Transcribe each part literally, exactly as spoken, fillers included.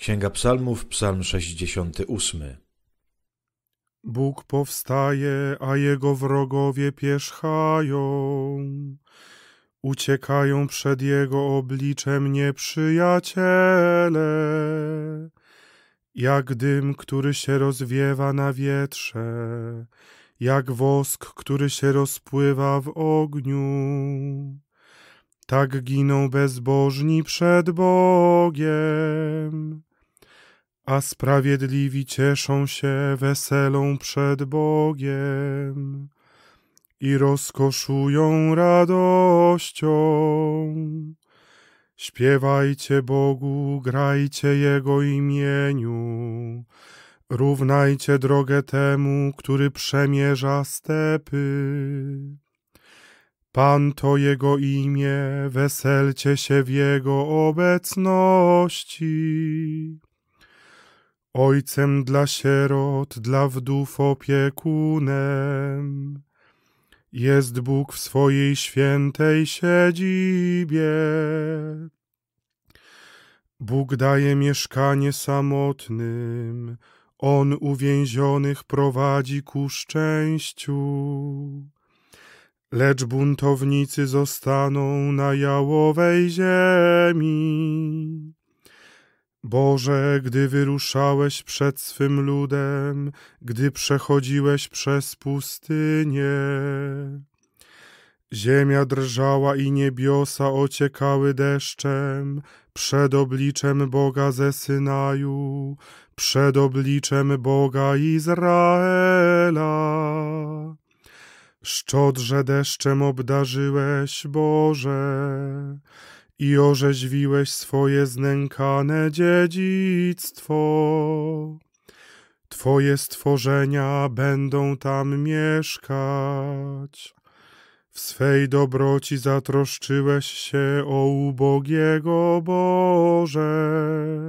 Księga Psalmów, Psalm sześćdziesiąty ósmy. Bóg powstaje, a jego wrogowie pierzchają. Uciekają przed jego obliczem nieprzyjaciele, jak dym, który się rozwiewa na wietrze, jak wosk, który się rozpływa w ogniu. Tak giną bezbożni przed Bogiem, a sprawiedliwi cieszą się weselą przed Bogiem i rozkoszują radością. Śpiewajcie Bogu, grajcie Jego imieniu, równajcie drogę temu, który przemierza stepy. Pan to Jego imię, weselcie się w Jego obecności. Ojcem dla sierot, dla wdów opiekunem jest Bóg w swojej świętej siedzibie. Bóg daje mieszkanie samotnym, On uwięzionych prowadzi ku szczęściu. Lecz buntownicy zostaną na jałowej ziemi. Boże, gdy wyruszałeś przed swym ludem, gdy przechodziłeś przez pustynię, ziemia drżała i niebiosa ociekały deszczem przed obliczem Boga ze Synaju, przed obliczem Boga Izraela. Szczodrze deszczem obdarzyłeś, Boże, i orzeźwiłeś swoje znękane dziedzictwo. Twoje stworzenia będą tam mieszkać. W swej dobroci zatroszczyłeś się o ubogiego, Boże.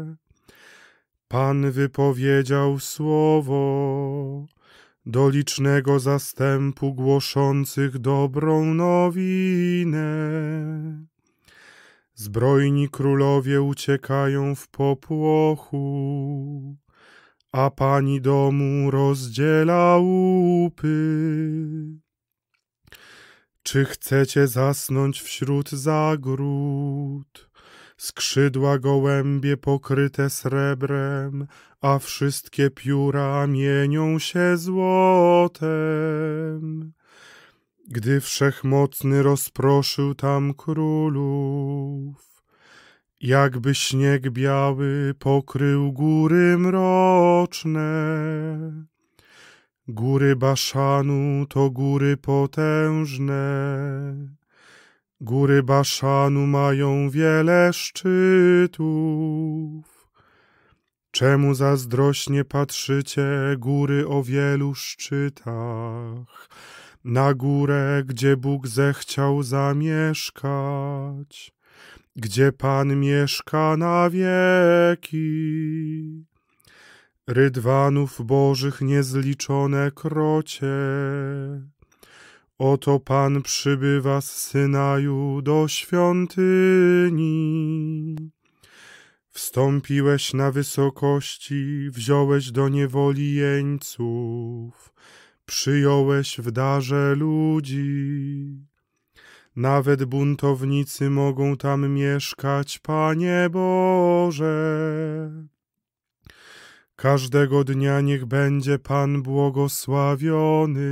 Pan wypowiedział słowo do licznego zastępu głoszących dobrą nowinę. Zbrojni królowie uciekają w popłochu, a pani domu rozdziela łupy. Czy chcecie zasnąć wśród zagród? Skrzydła gołębie pokryte srebrem, a wszystkie pióra mienią się złotem. Gdy Wszechmocny rozproszył tam królów, jakby śnieg biały pokrył góry mroczne. Góry Baszanu to góry potężne. Góry Baszanu mają wiele szczytów. Czemu zazdrośnie patrzycie, góry o wielu szczytach, na górę, gdzie Bóg zechciał zamieszkać, gdzie Pan mieszka na wieki. Rydwanów bożych niezliczone krocie, oto Pan przybywa z Synaju do świątyni. Wstąpiłeś na wysokości, wziąłeś do niewoli jeńców, przyjąłeś w darze ludzi. Nawet buntownicy mogą tam mieszkać, Panie Boże. Każdego dnia niech będzie Pan błogosławiony.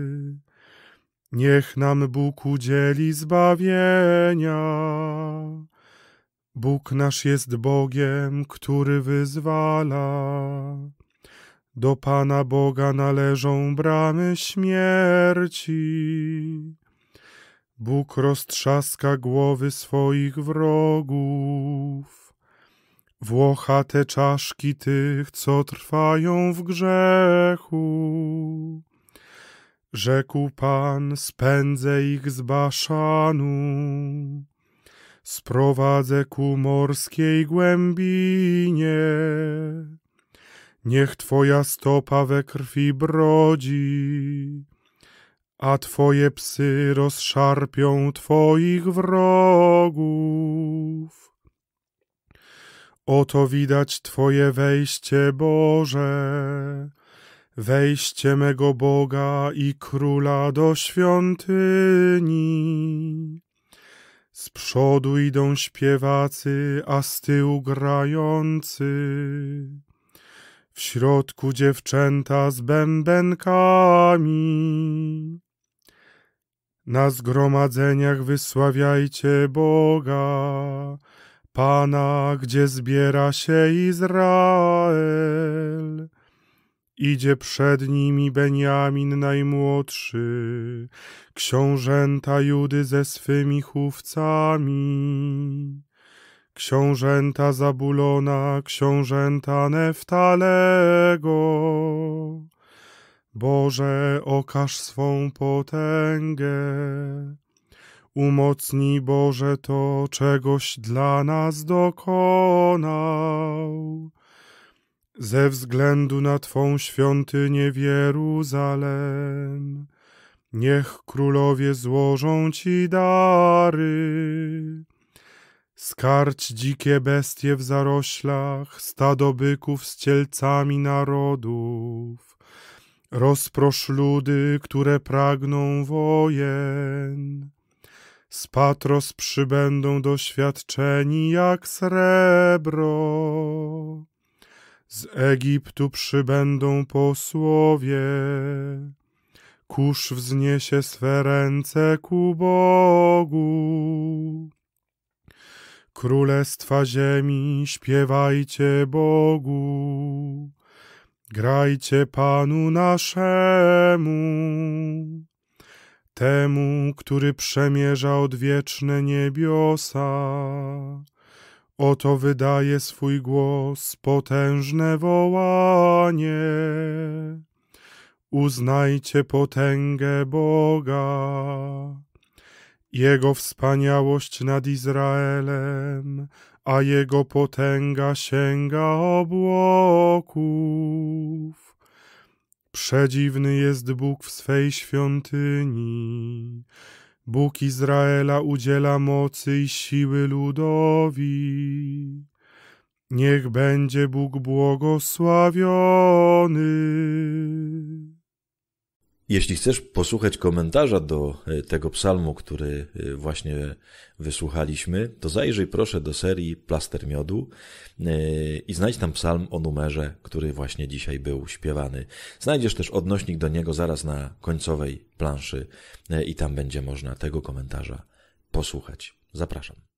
Niech nam Bóg udzieli zbawienia. Bóg nasz jest Bogiem, który wyzwala. Do Pana Boga należą bramy śmierci. Bóg roztrzaska głowy swoich wrogów. Włochate czaszki tych, co trwają w grzechu. Rzekł Pan, spędzę ich z Baszanu. Sprowadzę ku morskiej głębinie. Niech Twoja stopa we krwi brodzi, a Twoje psy rozszarpią Twoich wrogów. Oto widać Twoje wejście, Boże, wejście mego Boga i Króla do świątyni. Z przodu idą śpiewacy, a z tyłu grający. W środku dziewczęta z bębenkami. Na zgromadzeniach wysławiajcie Boga, Pana, gdzie zbiera się Izrael. Idzie przed nimi Beniamin najmłodszy, książęta Judy ze swymi chówcami. Książęta Zabulona, książęta Neftalego. Boże, okaż swą potęgę. Umocnij, Boże, to, czegoś dla nas dokonał. Ze względu na Twą świątynię w Jeruzalem, niech królowie złożą Ci dary. Skarć dzikie bestie w zaroślach, stado byków z cielcami narodów. Rozprosz ludy, które pragną wojen. Z Patros przybędą doświadczeni jak srebro. Z Egiptu przybędą posłowie. Kusz wzniesie swe ręce ku Bogu. Królestwa ziemi, śpiewajcie Bogu. Grajcie Panu naszemu. Temu, który przemierza odwieczne niebiosa. Oto wydaje swój głos, potężne wołanie. Uznajcie potęgę Boga, Jego wspaniałość nad Izraelem, a Jego potęga sięga obłoków. Przedziwny jest Bóg w swej świątyni. Bóg Izraela udziela mocy i siły ludowi. Niech będzie Bóg błogosławiony. Jeśli chcesz posłuchać komentarza do tego psalmu, który właśnie wysłuchaliśmy, to zajrzyj proszę do serii Plaster Miodu i znajdź tam psalm o numerze, który właśnie dzisiaj był śpiewany. Znajdziesz też odnośnik do niego zaraz na końcowej planszy i tam będzie można tego komentarza posłuchać. Zapraszam.